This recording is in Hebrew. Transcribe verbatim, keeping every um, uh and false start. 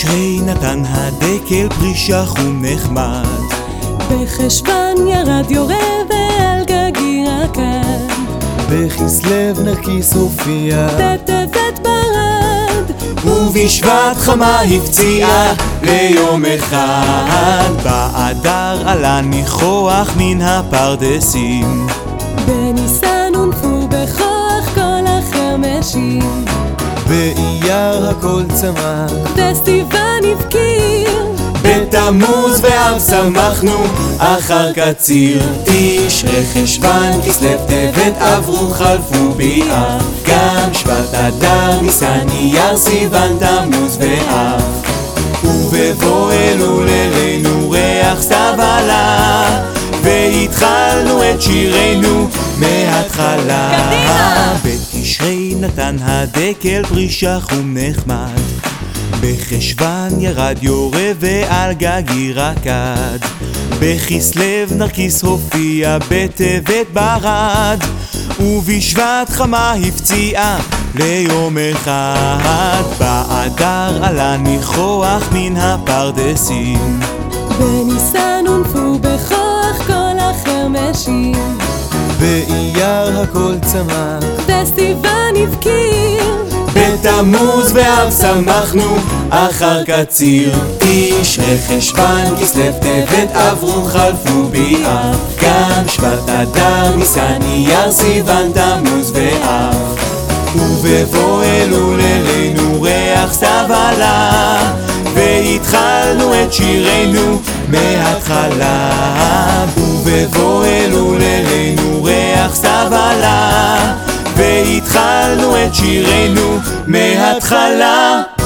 בתשרי נתן הדקל פרי שחום נחמד. בחשוון ירד יורה ועל גגי רקד. בכסלו נרקיס הופיע, בטבת ברד. ובשבט חמה הפציעה ליום אחד. באדר עלה ניחוח מן הפרדסים, בניסן הונפו בכוח כל החרמשים. באייר הכל צמח, בסיוון הבקיר. בתמוז ואב שמחנו אחר קציר. תשרי חשוון כסלו טבת עברו חלפו באב. גם שבט אדר ניסן אייר סיוון תמוז ואב. ובבוא אלול אלינו ריח סתיו עלה, והתחלנו את שירנו מההתחלה. קדימה! בתשרי נתן הדקל פרי שחום נחמד. בחשוון ירד יורה ועל גגי רקד. בכסלו נרקיס הופיע, בטבת ברד. ובשבט חמה הפציעה ליום אחד. באדר עלה ניחוח מן הפרדסים, בניסן הונפו בכוח כל החרמשים. באייר הכל צמח, בסיוון הבקיר. בתמוז ואב שמחנו אחר קציר. תשרי חשוון כסלו טבת עברו חלפו באב. גם שבט אדר ניסן אייר סיוון תמוז ואב. ובבוא אלול אלינו ריח סתיו עלה, והתחלנו את שירנו מההתחלה. ובבוא אלול אלינו ריח סתיו עלה, והתחלנו את שירנו מההתחלה.